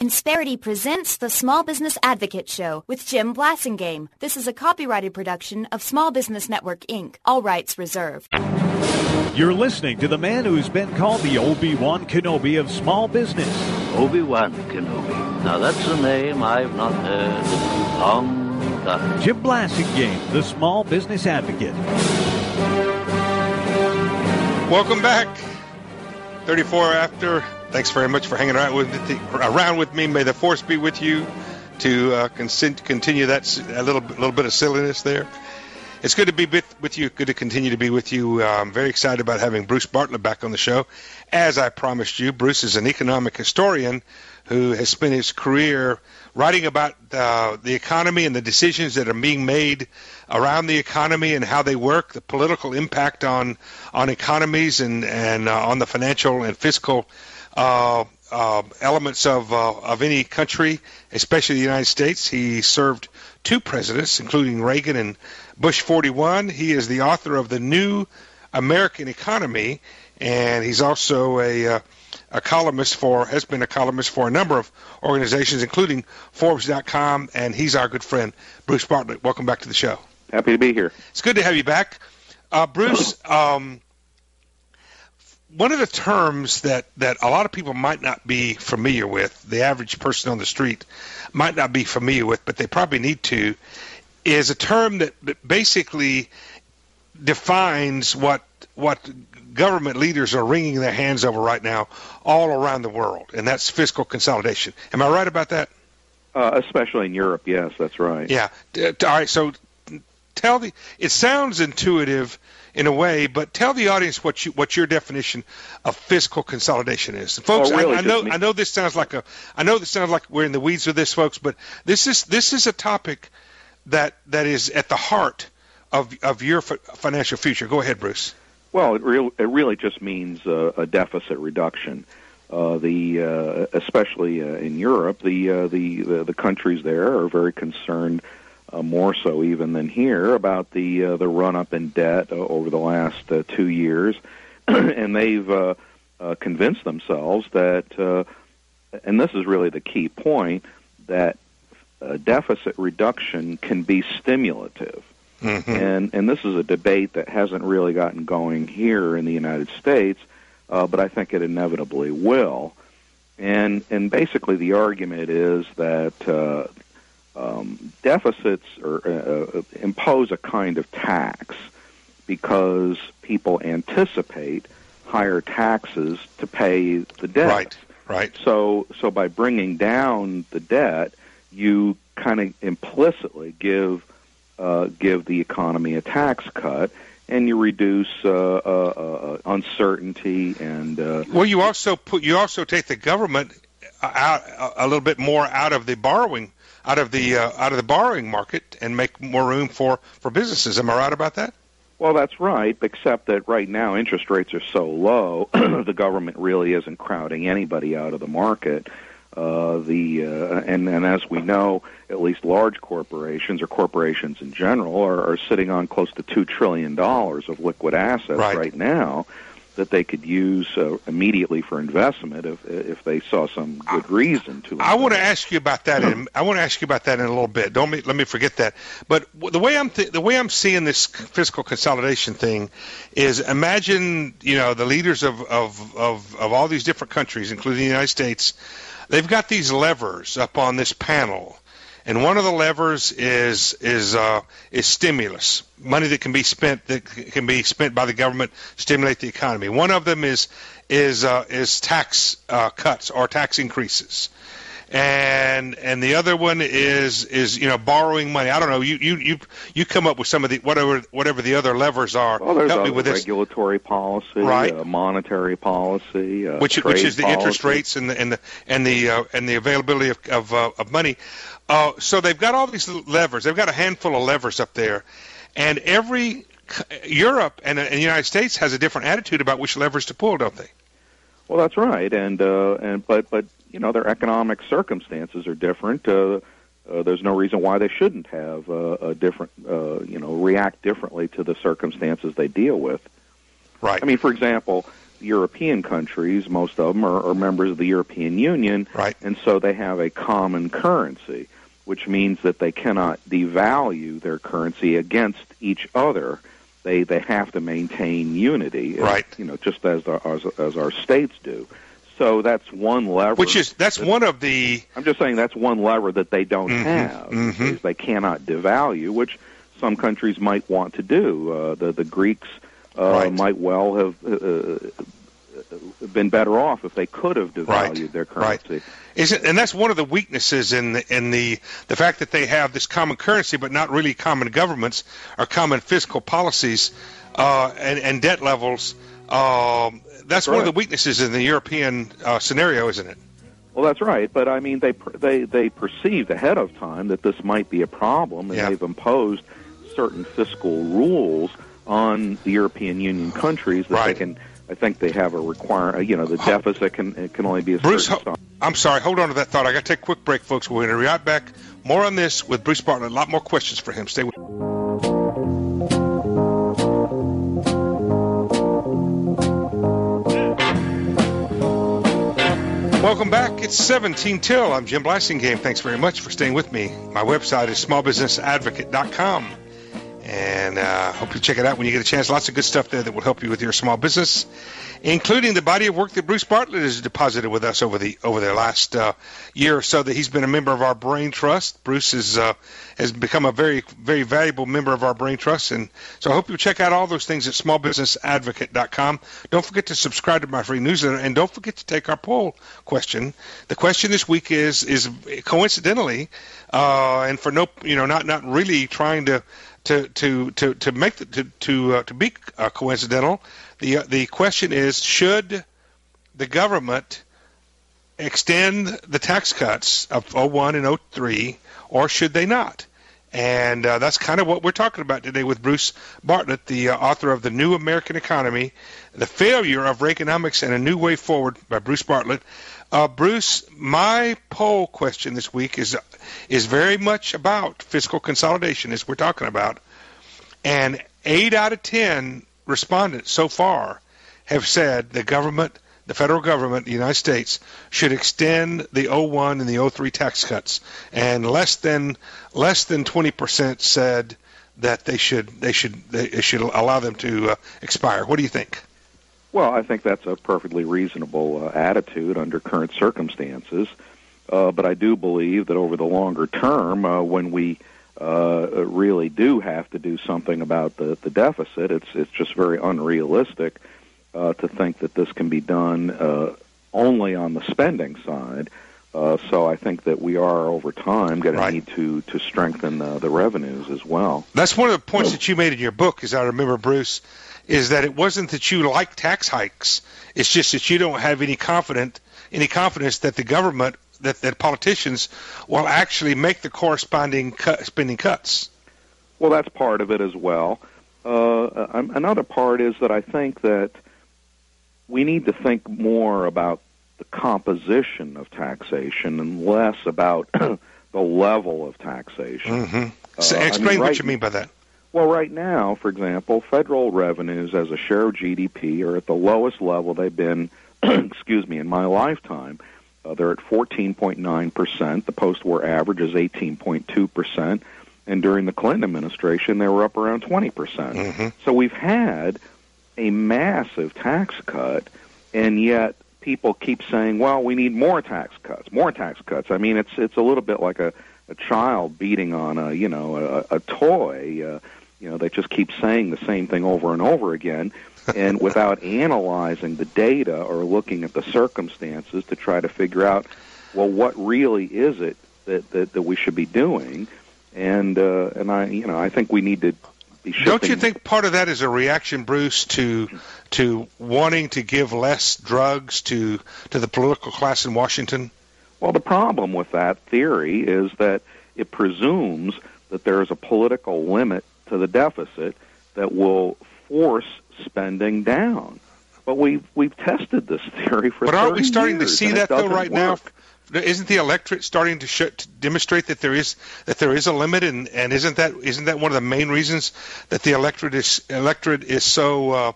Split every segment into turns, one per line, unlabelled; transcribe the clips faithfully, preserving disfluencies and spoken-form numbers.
Insperity presents the Small Business Advocate Show with Jim Blasingame. This is a copyrighted production of Small Business Network, Incorporated. All rights reserved.
You're listening to the man who's been called the Obi-Wan Kenobi of small business.
Obi-Wan Kenobi. Now that's a name I've not heard in a long time.
Jim Blasingame, the Small Business Advocate.
Welcome back. thirty-four after. Thanks very much for hanging around with the, around with me. May the force be with you to uh, continue that a little little bit of silliness there. It's good to be with you. Good to continue to be with you. Uh, I'm very excited about having Bruce Bartlett back on the show. As I promised you, Bruce is an economic historian who has spent his career writing about uh, the economy and the decisions that are being made around the economy and how they work, the political impact on on economies and and uh, on the financial and fiscal uh, uh, elements of uh, of any country, especially the United States. He served two presidents, including Reagan and Bush forty-one. He is the author of The New American Economy, and he's also a uh, a columnist for, has been a columnist for a number of organizations, including Forbes dot com, and he's our good friend, Bruce Bartlett. Welcome back to the show.
Happy to be here.
It's good to have you back. Uh, Bruce, um, one of the terms that, that a lot of people might not be familiar with, the average person on the street might not be familiar with, but they probably need to, is a term that, that basically defines what what government leaders are wringing their hands over right now all around the world, and that's fiscal consolidation. Am I right about that?
Uh, especially in Europe, yes, that's right.
Yeah. All right, so tell the, it sounds intuitive in a way, but tell the audience what you what your definition of fiscal consolidation is. Folks,
well, really
I, I know
mean-
I know this sounds like a I know this sounds like we're in the weeds with this, folks, but this is this is a topic that that is at the heart of of your f- financial future. Go ahead, Bruce.
Well, it, real, it really just means uh, a deficit reduction. Uh, the uh, especially uh, in Europe, the, uh, the the the countries there are very concerned, uh, more so even than here, about the uh, the run up in debt uh, over the last uh, two years, and they've uh, uh, convinced themselves that, uh, and this is really the key point, that uh, deficit reduction can be stimulative. Mm-hmm. And and this is a debate that hasn't really gotten going here in the United States, uh, but I think it inevitably will. And and basically the argument is that uh, um, deficits are, uh, impose a kind of tax because people anticipate higher taxes to pay the debt.
Right, right.
So so by bringing down the debt, you kind of implicitly give Uh, give the economy a tax cut, and you reduce uh, uh, uh, uncertainty and. Uh,
well, you also put you also take the government out a little bit more out of the borrowing, out of the uh, out of the borrowing market, and make more room for, for businesses. Am I right about that?
Well, that's right, except that right now interest rates are so low, the government really isn't crowding anybody out of the market. Uh, the uh, and, and as we know, at least large corporations or corporations in general are, are sitting on close to two trillion dollars of liquid assets
right.
right now that they could use uh, immediately for investment if if they saw some good reason to.
I, I want to ask you about that. In, I want to ask you about that in a little bit. Don't me, let me forget that. But the way I'm th- the way I'm seeing this fiscal consolidation thing is, imagine you know the leaders of of, of, of all these different countries, including the United States. They've got these levers up on this panel, and one of the levers is is uh, is stimulus, money that can be spent that can be spent by the government to stimulate the economy. One of them is is uh, is tax uh, cuts or tax increases, and and the other one is is you know borrowing money. I don't know. You you you, you come up with some of the whatever whatever the other levers are.
Well, there's
Help me with this.
Regulatory policy,
right?
Uh, monetary policy, uh,
which
trade
which is the
policy.
interest rates and the and the and the uh, and the availability of of, uh, of money. Uh, so they've got all these levers. They've got a handful of levers up there, and every Europe and, and the United States has a different attitude about which levers to pull, don't they?
Well, that's right, and uh, and but but you know their economic circumstances are different. Uh, uh, there's no reason why they shouldn't have uh, a different, uh, you know, react differently to the circumstances they deal with.
Right.
I mean, for example, European countries, most of them are, are members of the European Union,
right.
and so they have a common currency, which means that they cannot devalue their currency against each other. They they have to maintain unity,
right?
You know, just as our, as, as our states do. So that's one lever.
Which is that's
that,
one of the.
I'm just saying that's one lever that they don't
mm-hmm,
have.
Mm-hmm.
Is they cannot devalue, which some countries might want to do. Uh, the the Greeks uh,
right.
might well have uh, been better off if they could have devalued
right.
their currency.
Right. Is it, and that's one of the weaknesses in the, in the the fact that they have this common currency, but not really common governments or common fiscal policies uh, and, and debt levels. Um, that's
that's
one
right.
of the weaknesses in the European uh, scenario, isn't it?
Well, that's right, but I mean, they they they perceived ahead of time that this might be a problem, and
yeah.
they've imposed certain fiscal rules on the European Union countries that
right.
they can. I think they have a require. You know, the deficit can it can only be a
Bruce,
certain size.
I'm sorry. Hold on to that thought. I got to take a quick break, folks. We're going to be right back. More on this with Bruce Bartlett. A lot more questions for him. Stay with. Welcome back. It's seventeen till. I'm Jim Blasingame. Thanks very much for staying with me. My website is small business advocate dot com. And uh, hope you check it out when you get a chance. Lots of good stuff there that will help you with your small business, including the body of work that Bruce Bartlett has deposited with us over the over the last uh, year or so that he's been a member of our Brain Trust. Bruce is, uh, has become a very, very valuable member of our Brain Trust. And so I hope you'll check out all those things at small business advocate dot com. Don't forget to subscribe to my free newsletter, and don't forget to take our poll question. The question this week is, is coincidentally, uh, and for no, you know, not, not really trying to To, to, to, to make the, to to uh, to be uh, coincidental, the uh, the question is: should the government extend the tax cuts of oh one and oh three, or should they not? And uh, that's kind of what we're talking about today with Bruce Bartlett, the uh, author of The New American Economy, The Failure of Reaganomics and a New Way Forward by Bruce Bartlett. Uh, Bruce, my poll question this week is is very much about fiscal consolidation, as we're talking about. And eight out of ten respondents so far have said the government, the federal government, the United States, should extend the oh one and the oh three tax cuts. And less than less than twenty percent said that they should they should they should allow them to uh, expire. What do you think?
Well, I think that's a perfectly reasonable uh, attitude under current circumstances. Uh, but I do believe that over the longer term, uh, when we uh, really do have to do something about the, the deficit, it's it's just very unrealistic uh, to think that this can be done uh, only on the spending side. Uh, so I think that we are, over time, going
right.
to need to, to strengthen uh, the revenues as well.
That's one of the points that you made in your book, as I remember, Bruce, is that it wasn't that you like tax hikes. It's just that you don't have any confident, any confidence that the government, that, that politicians will actually make the corresponding cut, spending cuts.
Well, that's part of it as well. Uh, another part is that I think that we need to think more about the composition of taxation and less about the level of taxation.
Mm-hmm. So
uh,
explain
I mean, right,
what you mean by that.
Well, right now, for example, federal revenues as a share of G D P are at the lowest level they've been, excuse me, in my lifetime. Uh, they're at fourteen point nine percent. The post-war average is eighteen point two percent. And during the Clinton administration, they were up around twenty percent.
Mm-hmm.
So we've had a massive tax cut, and yet people keep saying, well, we need more tax cuts, more tax cuts. I mean, it's it's a little bit like a, a child beating on a, you know, a, a toy. Uh, you know, they just keep saying the same thing over and over again, and without analyzing the data or looking at the circumstances to try to figure out, well, what really is it that, that, that we should be doing? And uh, and I, you know, I think we need to be shifting.
Don't you think part of that is a reaction, Bruce, to to wanting to give less drugs to to the political class in Washington?
Well, the problem with that theory is that it presumes that there is a political limit to the deficit that will force spending down. But we've we've tested this theory for.
But aren't we starting
years,
to see
and
that
it
though right
work.
now? Isn't the electorate starting to, show, to demonstrate that there is that there is a limit, and, and isn't that isn't that one of the main reasons that the electorate is electorate is so uh,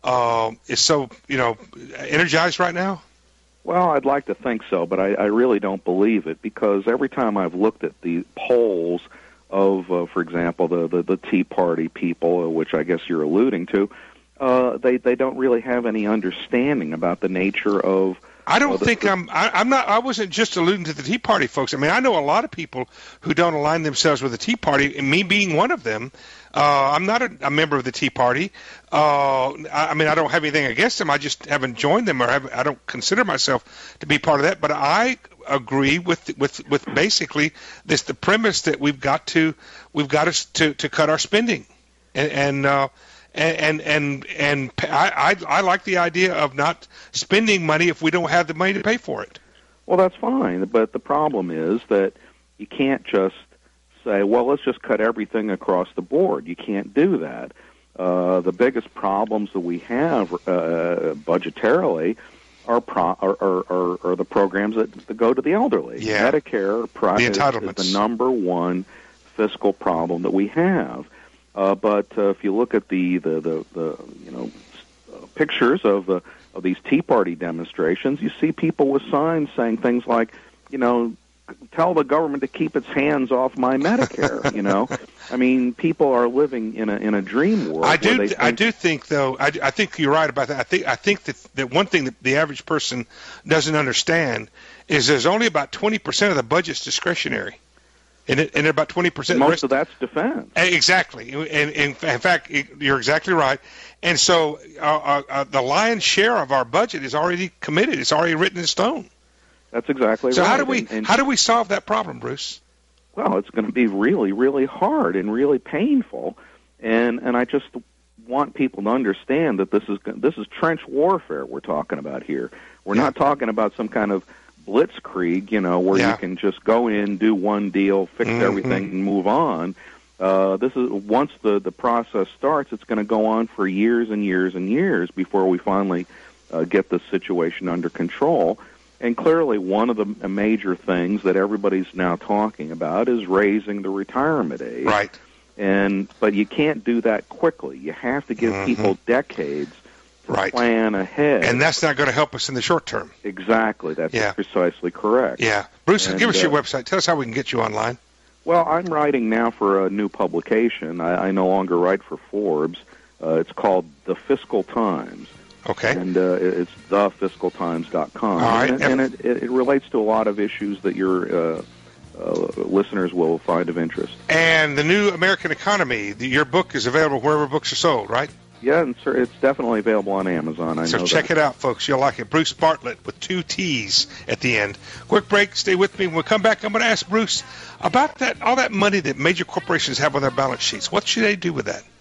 uh, is so, you know, energized right now?
Well, I'd like to think so, but I, I really don't believe it, because every time I've looked at the polls of, uh, for example, the, the, the Tea Party people, which I guess you're alluding to, uh, they, they don't really have any understanding about the nature of
I don't
well, the,
think
the,
I'm. I, I'm not. I wasn't just alluding to the Tea Party folks. I mean, I know a lot of people who don't align themselves with the Tea Party, and me being one of them. Uh, I'm not a, a member of the Tea Party. Uh, I, I mean, I don't have anything against them. I just haven't joined them, or have, I don't consider myself to be part of that. But I agree with with with basically this: the premise that we've got to we've got to to, to cut our spending, and. and uh, And and and I, I I like the idea of not spending money if we don't have the money to pay for it.
Well, that's fine, but the problem is that you can't just say, well, let's just cut everything across the board. You can't do that. Uh, the biggest problems that we have uh, budgetarily are, pro- are, are, are, are the programs that, that go to the elderly.
Yeah.
Medicare pro-
the
is,
entitlements.
is the number one fiscal problem that we have. Uh, but uh, if you look at the, the, the, the you know uh, pictures of the of these Tea Party demonstrations, you see people with signs saying things like, you know, tell the government to keep its hands off my Medicare. You know, I mean, people are living in a in a dream world.
I do
where they
th- I do think though I, I think you're right about that. I think I think that that one thing that the average person doesn't understand is there's only about twenty percent of the budget's discretionary. And, it, and about twenty percent.
Most
rest,
of that's defense.
Exactly. And, and in fact, you're exactly right. And so uh, uh, the lion's share of our budget is already committed. It's already written in stone.
That's exactly
so
right.
So how do we
and, and,
how do we solve that problem, Bruce?
Well, it's going to be really, really hard and really painful. And and I just want people to understand that this is this is trench warfare we're talking about here. We're
yeah.
not talking about some kind of blitzkrieg, you know, where
yeah.
you can just go in, do one deal, fix
mm-hmm.
everything, and move on. Uh, this is once the, the process starts, it's going to go on for years and years and years before we finally uh, get the situation under control. And clearly, one of the major things that everybody's now talking about is raising the retirement age.
Right.
And but you can't do that quickly. You have to give mm-hmm. people decades.
Right.
Plan ahead.
And that's not going to help us in the short term.
Exactly. That's
yeah.
precisely correct.
Yeah. Bruce,
and,
give us
uh,
your website. Tell us how we can get you online.
Well, I'm writing now for a new publication. I, I no longer write for Forbes. Uh, it's called The Fiscal Times.
Okay.
And uh, it's the fiscal times dot com.
All right.
And, and it, it, it relates to a lot of issues that your uh, uh, listeners will find of interest.
And the New American Economy, the, your book is available wherever books are sold, right?
Yeah, and sir, it's definitely available on Amazon. I
so
know
check
that.
it out, folks. You'll like it. Bruce Bartlett with two T's at the end. Quick break. Stay with me. When we come back, I'm going to ask Bruce about that all that money that major corporations have on their balance sheets. What should they do with that?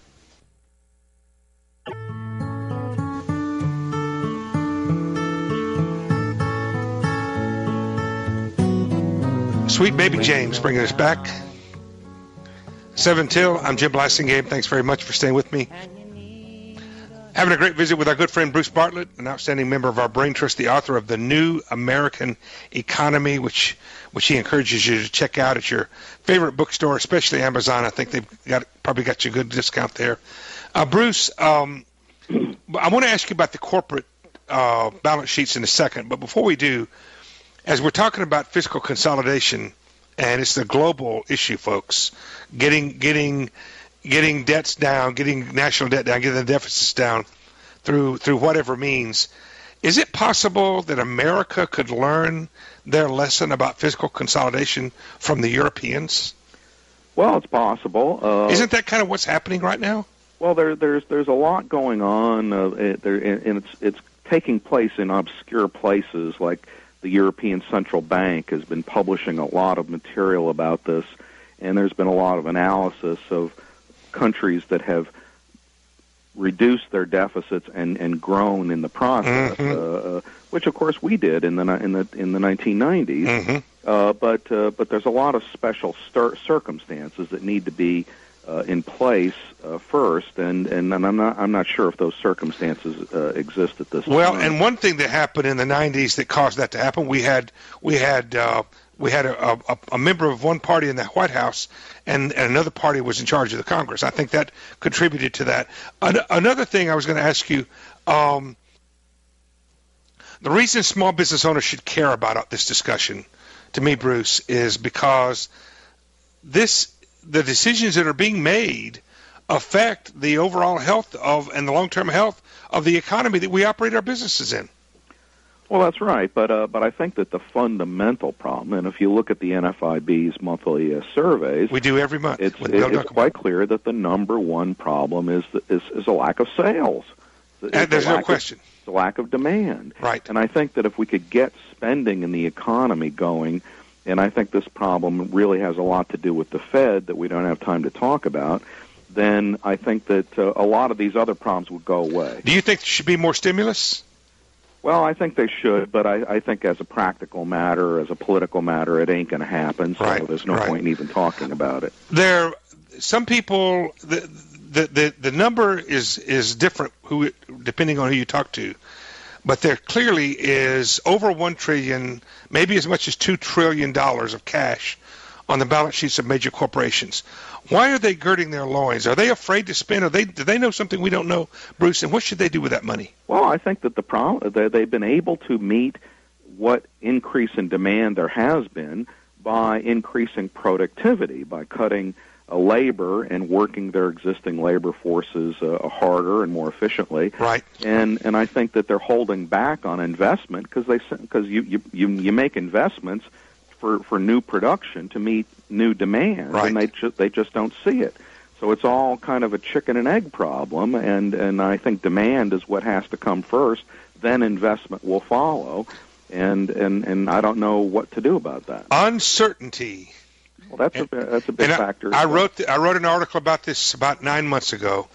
Sweet Baby James bringing us back. seven till. I'm Jim Blasingame. Thanks very much for staying with me. Having a great visit with our good friend Bruce Bartlett, an outstanding member of our Brain Trust, the author of The New American Economy, which which he encourages you to check out at your favorite bookstore, especially Amazon. I think they've got probably got you a good discount there. Uh, Bruce, um, I want to ask you about the corporate uh, balance sheets in a second, but before we do, as we're talking about fiscal consolidation, and it's the global issue, folks, getting getting getting debts down, getting national debt down, getting the deficits down through through whatever means. Is it possible that America could learn their lesson about fiscal consolidation from the Europeans?
Well, it's possible. Uh,
Isn't that kind of what's happening right now?
Well, there, there's there's a lot going on, uh, it, there, and it's it's taking place in obscure places. Like the European Central Bank has been publishing a lot of material about this, and there's been a lot of analysis of countries that have reduced their deficits and, and grown in the process, mm-hmm. uh, which of course we did in the in the in the nineteen nineties.
Mm-hmm.
Uh, but uh, but there's a lot of special stir- circumstances that need to be uh, in place uh, first, and, and I'm not I'm not sure if those circumstances uh, exist at this
well,
time.
Well, and one thing that happened in the nineties that caused that to happen, we had we had. Uh, We had a, a, a member of one party in the White House, and, and another party was in charge of the Congress. I think that contributed to that. An, another thing I was going to ask you, Um, the reason small business owners should care about this discussion, to me, Bruce, is because this the decisions that are being made affect the overall health of and the long-term health of the economy that we operate our businesses in.
Well, that's right, but uh, but I think that the fundamental problem, and if you look at the N F I B's monthly uh, surveys,
we do every month.
It's, it, it's quite clear that the number one problem is the, is, is a lack of sales. It's
and there's no
of,
question.
It's a lack of demand.
Right.
And I think that if we could get spending in the economy going, and I think this problem really has a lot to do with the Fed that we don't have time to talk about, then I think that uh, a lot of these other problems would go away.
Do you think there should be more stimulus?
Well, I think they should, but I, I think as a practical matter, as a political matter, it ain't going to happen, so
right,
there's no
right.
point in even talking about it.
There, some people, the, the, the, the number is, is different who, depending on who you talk to, but there clearly is over one trillion dollars, maybe as much as two trillion dollars of cash on the balance sheets of major corporations. Why are they girding their loins? Are they afraid to spend? Are they, do they know something we don't know, Bruce? And what should they do with that money?
Well, I think that the problem they've been able to meet what increase in demand there has been by increasing productivity, by cutting uh, labor and working their existing labor forces uh, harder and more efficiently.
Right.
And and I think that they're holding back on investment because they because you, you you you make investments for for new production to meet new demand,
right.
and they just they just don't see it. So it's all kind of a chicken and egg problem, and and I think demand is what has to come first. Then investment will follow, and and and I don't know what to do about that.
Uncertainty.
Well, that's
and,
a that's a big
I,
factor.
I wrote th- I wrote an article about this about nine months ago.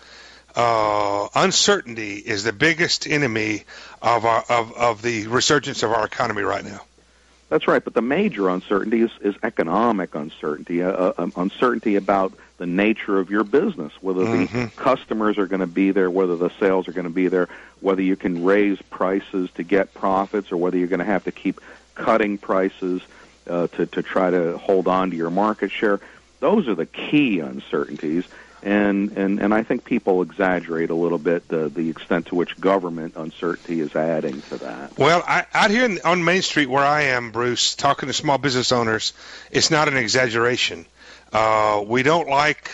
Uh, uncertainty is the biggest enemy of our of of the resurgence of our economy right now.
That's right, but the major uncertainty is, is economic uncertainty, uh, uh, uncertainty about the nature of your business, whether
mm-hmm.
the customers are going to be there, whether the sales are going to be there, whether you can raise prices to get profits, or whether you're going to have to keep cutting prices uh, to, to try to hold on to your market share. Those are the key uncertainties, and, and, and I think people exaggerate a little bit the, the extent to which government uncertainty is adding to that.
Well, I, out here in, on Main Street where I am, Bruce, talking to small business owners, it's not an exaggeration. Uh, we don't like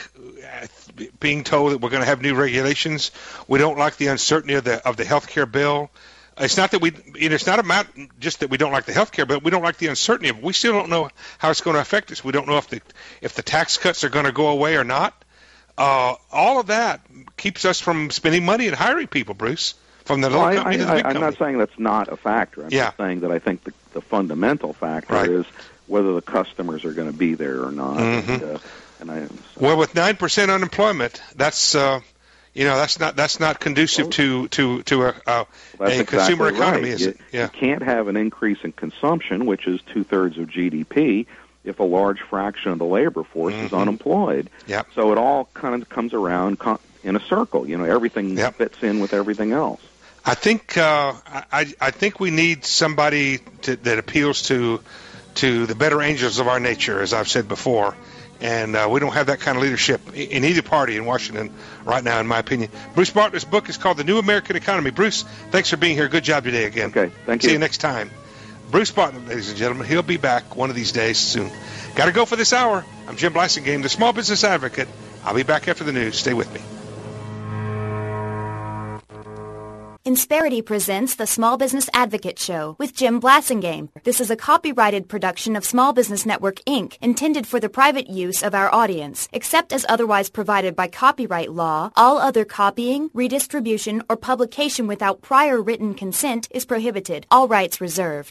being told that we're going to have new regulations. We don't like the uncertainty of the of the health care bill. It's not that we. It's not about just that we don't like the health care bill. We don't like the uncertainty of it. We still don't know how it's going to affect us. We don't know if the if the tax cuts are going to go away or not. Uh, all of that keeps us from spending money and hiring people, Bruce, from the little
well,
company
I,
to the
I,
big
I'm
company.
not saying that's not a factor. I'm
yeah.
just saying that I think the, the fundamental factor
right.
is whether the customers are going to be there or not.
Mm-hmm.
And, uh, and I, so.
Well, with nine percent unemployment, that's uh, you know that's not that's not conducive
well,
to to to a, a,
well,
a
exactly
consumer economy,
right.
is
you,
it? Yeah.
You can't have an increase in consumption, which is two thirds of G D P, if a large fraction of the labor force
mm-hmm.
is unemployed.
Yep.
So it all kind of comes around in a circle. You know, everything
yep.
fits in with everything else.
I think uh, I, I think we need somebody to, that appeals to to the better angels of our nature, as I've said before, and uh, we don't have that kind of leadership in either party in Washington right now, in my opinion. Bruce Bartlett's book is called The New American Economy. Bruce, thanks for being here. Good job today again.
Okay, thank you.
See you next time. Bruce Bartlett, ladies and gentlemen, he'll be back one of these days soon. Got to go for this hour. I'm Jim Blasingame, the Small Business Advocate. I'll be back after the news. Stay with me.
Insperity presents the Small Business Advocate Show with Jim Blasingame. This is a copyrighted production of Small Business Network, Incorporated, intended for the private use of our audience. Except as otherwise provided by copyright law, all other copying, redistribution, or publication without prior written consent is prohibited. All rights reserved.